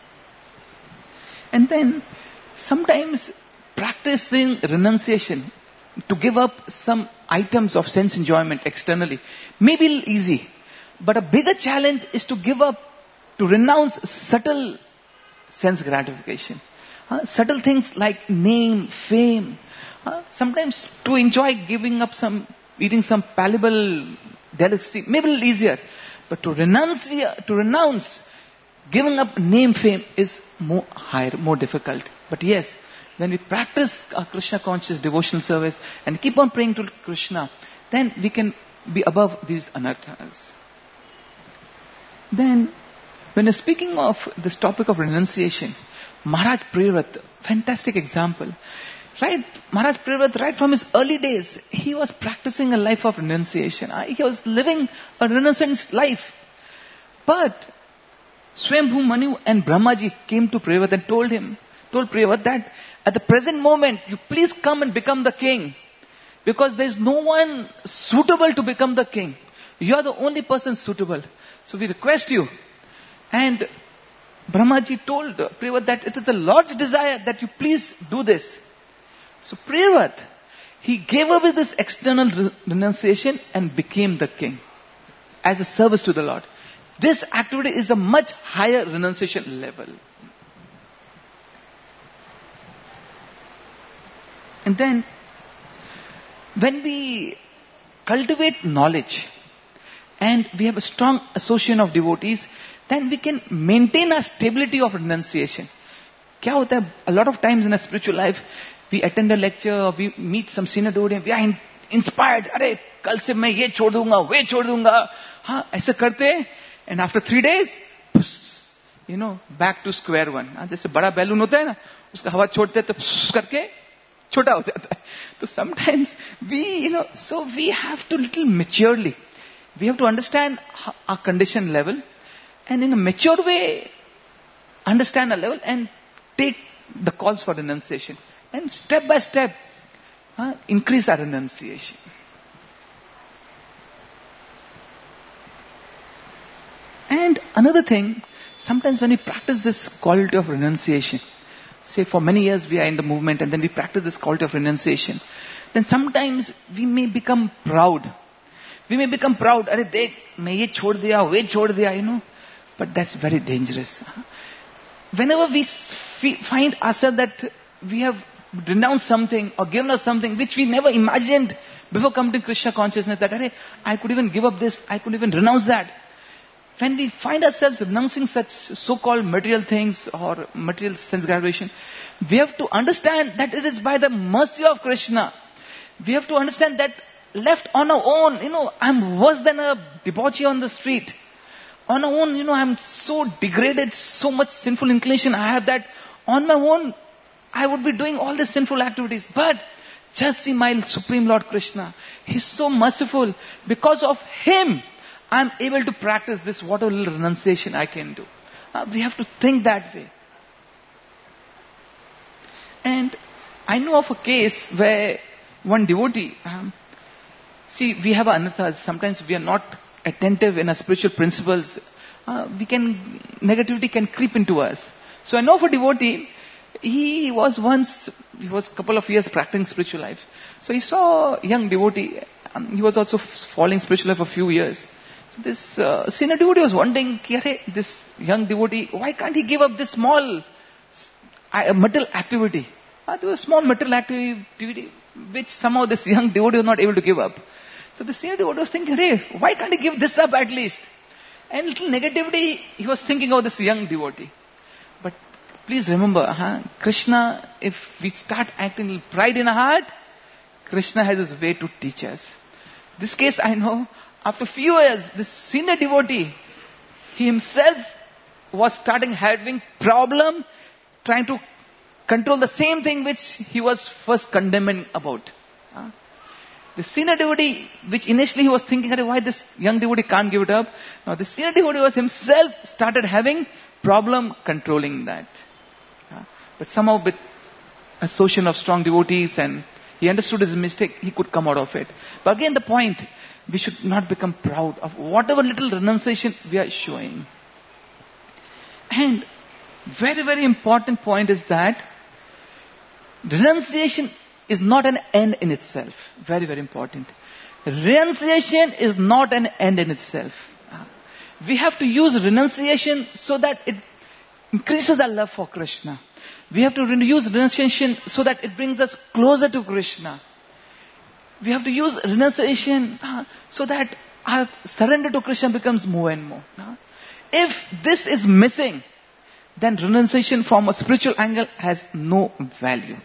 And then, sometimes practicing renunciation to give up some items of sense enjoyment externally may be easy. But a bigger challenge is to give up, to renounce subtle sense gratification. Uh, subtle things like name, fame. Uh, sometimes to enjoy giving up some, eating some palatable delicacy may be a little easier. But to renounce, to renounce giving up name, fame is more higher, more difficult. But yes, when we practice our Krishna conscious devotional service and keep on praying to Krishna, then we can be above these anarthas. Then, when we're speaking of this topic of renunciation, Maharaj Priyavrat, fantastic example. Right, Maharaj Priyavrat, right from his early days, he was practicing a life of renunciation. He was living a renaissance life. But Swayambhu Manu and Brahmaji came to Priyavrat and told him, told Priyavrat that at the present moment, you please come and become the king. Because there is no one suitable to become the king. You are the only person suitable. So we request you. And Brahmaji told Priyavrat that it is the Lord's desire that you please do this. So Priyavrat, he gave away this external renunciation and became the king as a service to the Lord. This activity is a much higher renunciation level. And then, when we cultivate knowledge and we have a strong association of devotees, then we can maintain a stability of renunciation. Kya hota hai? A lot of times in a spiritual life, we attend a lecture, or we meet some senior devotee, we are in, inspired. Arey, kal se main ye chhod dunga, we chhod dunga. Ha, aisa karte, and after three days, you know, back to square one. जैसे बड़ा balloon होता है ना, उसका हवा छोड़ते हैं तो करके छोटा हो जाता है. So sometimes we, you know, so we have to little maturely, we have to understand our condition level, and in a mature way, understand our level and take the calls for renunciation. And step by step, uh, increase our renunciation. And another thing, sometimes when we practice this quality of renunciation, say for many years we are in the movement and then we practice this quality of renunciation, then sometimes we may become proud. We may become proud. Arey dekh, main ye chhod diya, we chhod diya, you know. But that's very dangerous. Whenever we find ourselves that we have renounced something or given us something which we never imagined before coming to Krishna consciousness, that arey, I could even give up this, I could even renounce that. When we find ourselves renouncing such so-called material things or material sense gratification, we have to understand that it is by the mercy of Krishna. We have to understand that left on our own, you know, I'm worse than a debauchee on the street. On our own, you know, I'm so degraded, so much sinful inclination I have that on my own, I would be doing all these sinful activities. But just see my Supreme Lord Krishna. He's so merciful. Because of Him, I'm able to practice this whatever little renunciation I can do. Uh, we have to think that way. And I know of a case where one devotee, um, see, we have anarthas. Sometimes we are not attentive in our spiritual principles. Uh, we can, negativity can creep into us. So I know of a devotee, he was once, he was a couple of years practicing spiritual life. So he saw a young devotee, um, he was also following spiritual life for a few years. So this uh, senior devotee was wondering, this young devotee, why can't he give up this small uh, material activity? Uh, there was a small material activity which somehow this young devotee was not able to give up. So the senior devotee was thinking, hey, why can't he give this up at least? And little negativity, he was thinking of this young devotee. But please remember, huh, Krishna, if we start acting with pride in our heart, Krishna has his way to teach us. This case I know, after a few years, this senior devotee, he himself was starting having problem trying to control the same thing which he was first condemning about. Huh? The senior devotee, which initially he was thinking, why this young devotee can't give it up? Now the senior devotee was himself started having problem controlling that. Huh? But somehow with association of strong devotees and he understood his mistake, he could come out of it. But again the point, we should not become proud of whatever little renunciation we are showing. And very, very important point is that renunciation is not an end in itself. Very, very important. Renunciation is not an end in itself. We have to use renunciation so that it increases our love for Krishna. We have to use renunciation so that it brings us closer to Krishna. We have to use renunciation uh, so that our surrender to Krishna becomes more and more. Uh, if this is missing, then renunciation from a spiritual angle has no value.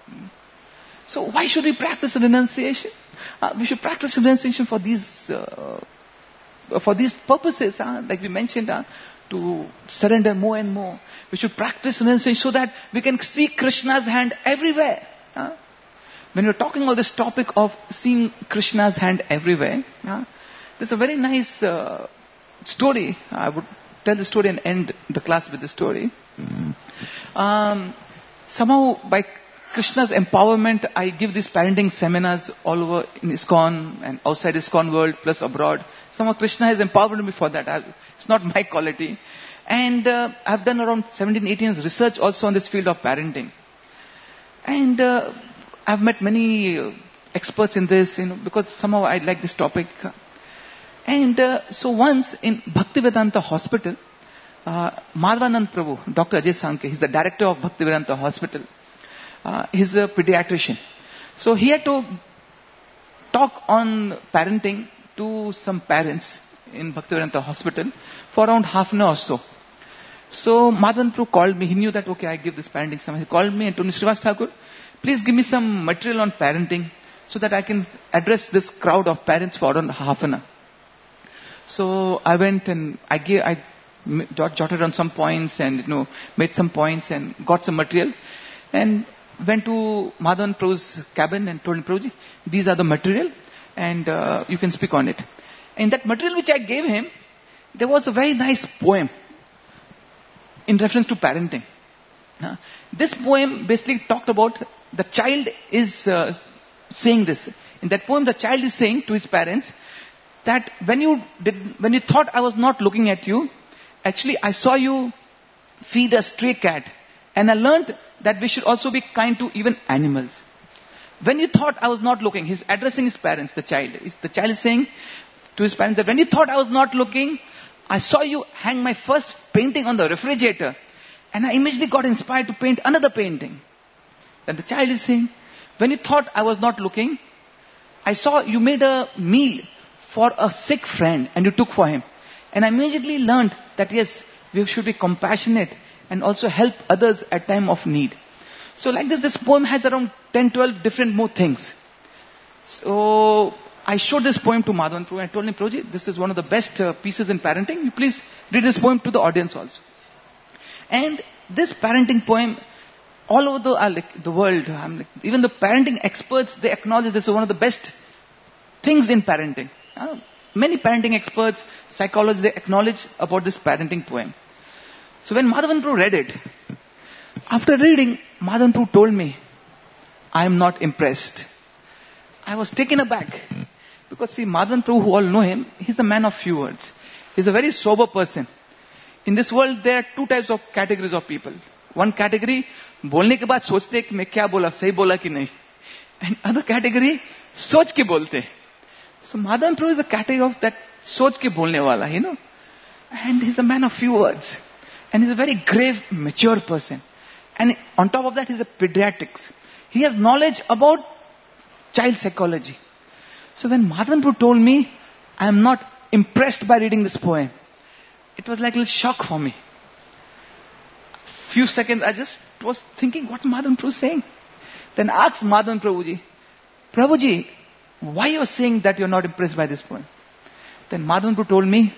So why should we practice renunciation? Uh, we should practice renunciation for these uh, for these purposes, uh, like we mentioned, uh, to surrender more and more. We should practice renunciation so that we can see Krishna's hand everywhere. Uh, when we're talking about this topic of seeing Krishna's hand everywhere, uh, there's a very nice uh, story. I would tell the story and end the class with the story. Mm-hmm. Um, somehow by Krishna's empowerment, I give these parenting seminars all over in ISKCON and outside ISKCON world plus abroad. Somehow Krishna has empowered me for that. I, it's not my quality. And uh, I've done around seventeen, eighteen years research also on this field of parenting. And uh, I've met many uh, experts in this, you know, because somehow I like this topic. And uh, so once in Bhaktivedanta Hospital, uh, Madhavanand Prabhu, Doctor Ajay Sankhe, he's the director of Bhaktivedanta Hospital. Uh, he's a pediatrician. So he had to talk on parenting to some parents in Bhaktivedanta Hospital for around half an hour or so. So Madhavan Prabhu called me. He knew that, okay, I give this parenting seminar. He called me and told me, Srivas Thakur, please give me some material on parenting so that I can address this crowd of parents for around half an hour. So I went and I gave, I jotted on some points and, you know, made some points and got some material and went to Madhavan Prabhu's cabin and told him, Prabhuji, these are the material and uh, you can speak on it. In that material which I gave him, there was a very nice poem in reference to parenting. Uh, this poem basically talked about the child is uh, saying this. In that poem, the child is saying to his parents that when you did, when you thought I was not looking at you, actually I saw you feed a stray cat. And I learned that we should also be kind to even animals. When you thought I was not looking, he's addressing his parents, the child. The child is saying to his parents that when you thought I was not looking, I saw you hang my first painting on the refrigerator. And I immediately got inspired to paint another painting. Then the child is saying, when you thought I was not looking, I saw you made a meal for a sick friend and you took for him. And I immediately learned that yes, we should be compassionate and also help others at time of need. So like this, this poem has around ten, twelve different more things. So I showed this poem to Madhavan Prabhu and I told him, Prabhuji, this is one of the best uh, pieces in parenting. You please read this poem to the audience also. And this parenting poem, all over the, uh, like, the world, um, like, even the parenting experts, they acknowledge this is one of the best things in parenting. Uh, many parenting experts, psychologists, they acknowledge about this parenting poem. So when Madhavan Prabhu read it, after reading, Madhavan Prabhu told me, I am not impressed. I was taken aback. Because see, Madhavan Prabhu, who all know him, he's a man of few words. He's a very sober person. In this world, there are two types of categories of people. One category, बोलने के बाद सोचते कि मैं क्या बोला, सही बोला कि नहीं. And other category, सोच के बोलते. So Madhavan Prabhu is a category of that सोच के बोलने वाला, you know. And he's a man of few words. And he's a very grave, mature person. And on top of that, he's a pediatrics. He has knowledge about child psychology. So when Madhavan Prabhu told me, I am not impressed by reading this poem, it was like a little shock for me. Few seconds, I just was thinking, what's Madhavan Prabhu saying? Then I asked Madhavan Prabhuji, Prabhuji, why you are saying that you're not impressed by this poem? Then Madhavan Prabhu told me,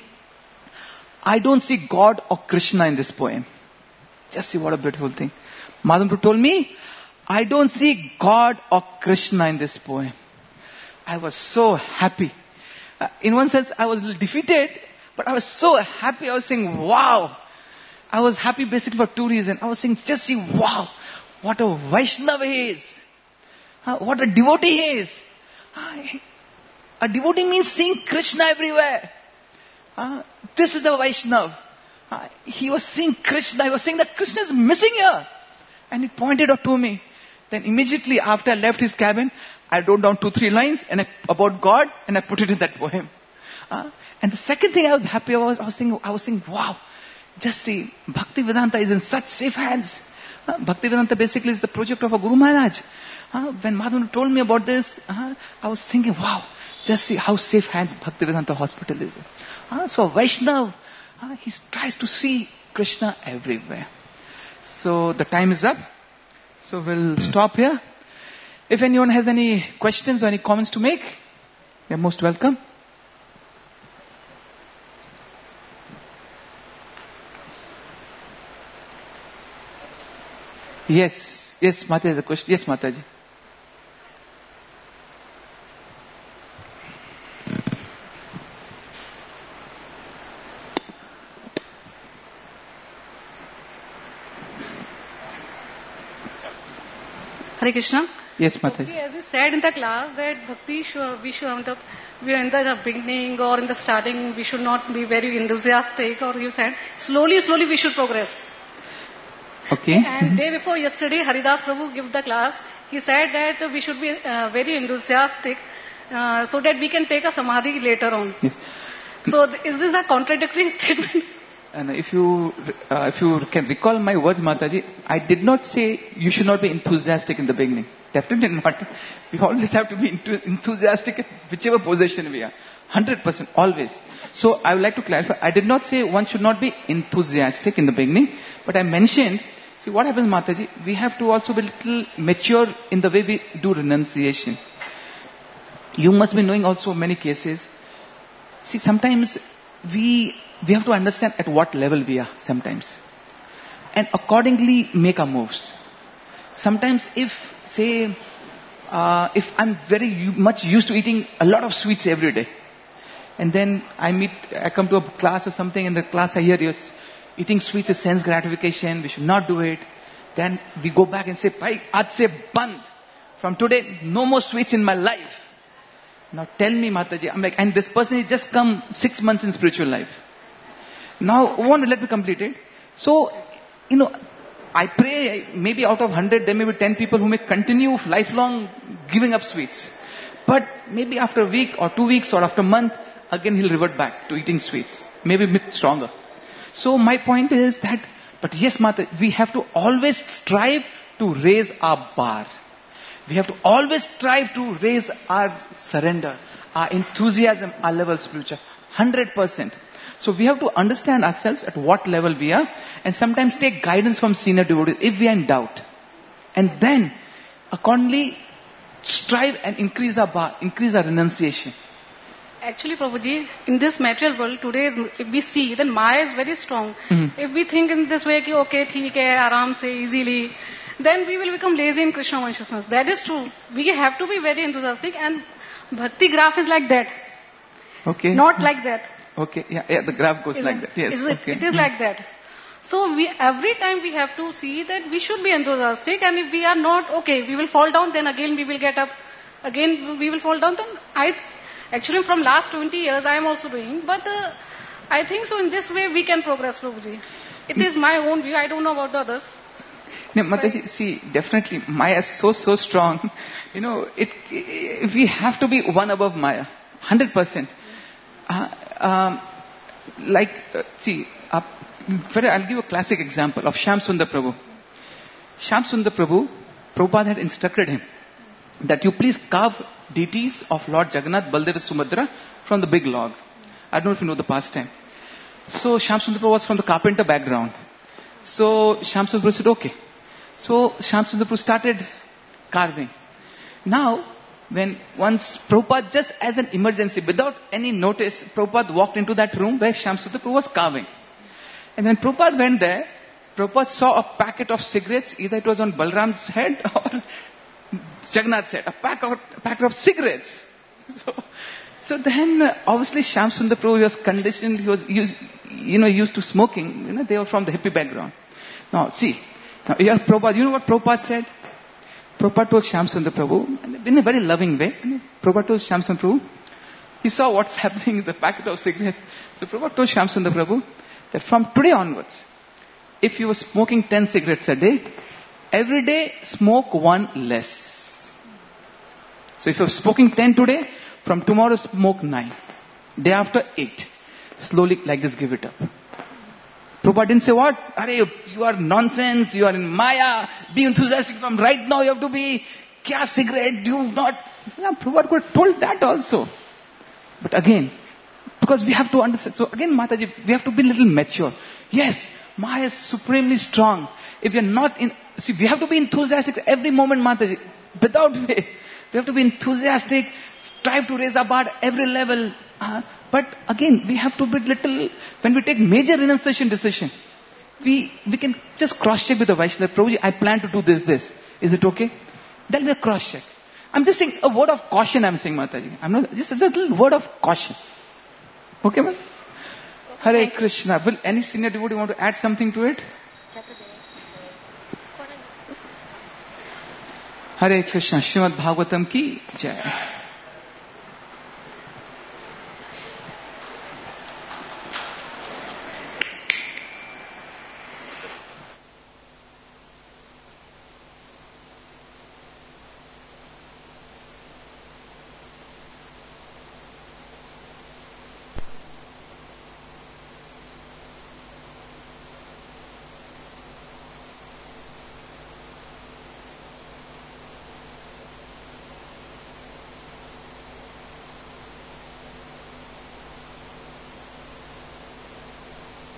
I don't see God or Krishna in this poem. Just see what a beautiful thing. Madhavan Prabhu told me, I don't see God or Krishna in this poem. I was so happy. Uh, in one sense, I was a little defeated, but I was so happy. I was saying, wow. I was happy basically for two reasons. I was saying, just see, wow. what a Vaishnava he is. Uh, what a devotee he is. Uh, a devotee means seeing Krishna everywhere. Uh, this is a Vaishnava. Uh, he was seeing Krishna. He was saying that Krishna is missing here. And he pointed out to me. Then immediately after I left his cabin, I wrote down two, three lines and I, about God, and I put it in that poem. Uh, and the second thing I was happy about, I was thinking, I was thinking, wow, just see, Bhaktivedanta is in such safe hands. Uh, Bhaktivedanta basically is the project of a Guru Maharaj. Uh, when Madhavan told me about this, uh, I was thinking, wow, just see how safe hands Bhaktivedanta Hospital is. Uh, so Vaishnav, uh, he tries to see Krishna everywhere. So the time is up. So we'll stop here. If anyone has any questions or any comments to make, you're most welcome. Yes, yes, Mataji, the question. Yes, Mataji. Hare Krishna. Yes, Mataji. Okay, as you said in the class that Bhakti, should, we should, we are in the beginning or in the starting, we should not be very enthusiastic, or you said, slowly, slowly we should progress. Okay. And day before yesterday, Haridas Prabhu gave the class. He said that we should be uh, very enthusiastic uh, so that we can take a samadhi later on. Yes. So th- is this a contradictory statement? And if you uh, if you can recall my words, Mataji, I did not say you should not be enthusiastic in the beginning. Definitely not. We always have to be enthusiastic at whichever position we are. one hundred percent, always. So I would like to clarify. I did not say one should not be enthusiastic in the beginning, but I mentioned, see what happens, Mataji, we have to also be a little mature in the way we do renunciation. You must be knowing also many cases. See, sometimes we we have to understand at what level we are sometimes. And accordingly make our moves. Sometimes if, say, uh, if I'm very u- much used to eating a lot of sweets every day, and then I meet, I come to a class or something, in the class I hear, yes, eating sweets is sense gratification, we should not do it. Then we go back and say, Bhai, aaj se band. From today, no more sweets in my life. Now tell me, Mataji, I'm like, and this person has just come six months in spiritual life. Now, one, let me complete it. So, you know, I pray maybe out of one hundred, there may be ten people who may continue lifelong giving up sweets. But maybe after a week or two weeks or after a month, again he'll revert back to eating sweets. Maybe a bit stronger. So my point is that, but yes, Mata, we have to always strive to raise our bar. We have to always strive to raise our surrender, our enthusiasm, our level of spiritual. one hundred percent. So we have to understand ourselves at what level we are, and sometimes take guidance from senior devotees if we are in doubt. And then, accordingly, strive and increase our bar, increase our renunciation. Actually, Prabhuji, in this material world today, is, if we see, then Maya is very strong. Mm-hmm. If we think in this way, ki, okay, theek hai, aaram se, easily, then we will become lazy in Krishna consciousness. That is true. We have to be very enthusiastic, and Bhakti graph is like that. Okay. Not like that. Okay, yeah, yeah, the graph goes Is like it, that. Yes, is it, okay. it is like that. So we, every time we have to see that we should be enthusiastic, and if we are not, okay, we will fall down, then again we will get up, again we will fall down. Then I, actually from last twenty years I am also doing, but uh, I think so in this way we can progress, Prabhuji. It is my own view, I don't know about the others. No, Mataji, see, definitely Maya is so, so strong. You know, it, it, we have to be one above Maya. one hundred percent. Uh, um, like, uh, see, uh, I'll give you a classic example of Shyam Sundar Prabhu. Shyam Sundar Prabhu, Prabhupada had instructed him that you please carve deities of Lord Jagannath, Baldev, Subhadra from the big log. I don't know if you know the pastime. So Shyam Sundar Prabhu was from the carpenter background. So Shyam Sundar Prabhu said, okay. So Shyam Sundar Prabhu started carving. Now, when once Prabhupada, just as an emergency, without any notice, Prabhupada walked into that room where Shyam Sundar Prabhu was carving. And when Prabhupada went there, Prabhupada saw a packet of cigarettes, either it was on Balram's head or Jagannath's head, a, pack of, a packet of cigarettes. So, so then, uh, obviously Shyam Sundar Prabhu, he was conditioned, he was used, you know, used to smoking, you know, they were from the hippie background. Now, see, Now, yeah, Prabhupada, you know what Prabhupada said? Prabhupada told Shyamsundar Prabhu, in a very loving way, Prabhupada told Shyamsundar Prabhu, he saw what's happening in the packet of cigarettes. So Prabhupada told Shyamsundar Prabhu that from today onwards, if you were smoking ten cigarettes a day, every day smoke one less. So if you're smoking ten today, from tomorrow smoke nine. Day after eight. Slowly like this give it up. Prabhupada didn't say what? Are you are nonsense, you are in Maya, be enthusiastic from right now, you have to be, kya cigarette, you not. Yeah, Prabhupada could have told that also. But again, because we have to understand, so again Mataji, we have to be a little mature. Yes, Maya is supremely strong. If we are not in, see, we have to be enthusiastic every moment, Mataji. Without way. We have to be enthusiastic, strive to raise our bar every level. Uh, but again, we have to be little, when we take major renunciation decision, we we can just cross-check with the Vaishnava. Prabhuji, I plan to do this, this. Is it okay? Then we'll cross-check. I'm just saying a word of caution, I'm saying, Mataji. I'm not, just a little word of caution. Okay, man? Hare Krishna. Will any senior devotee want to add something to it? Hare Krishna. Srimad Bhagavatam ki jai.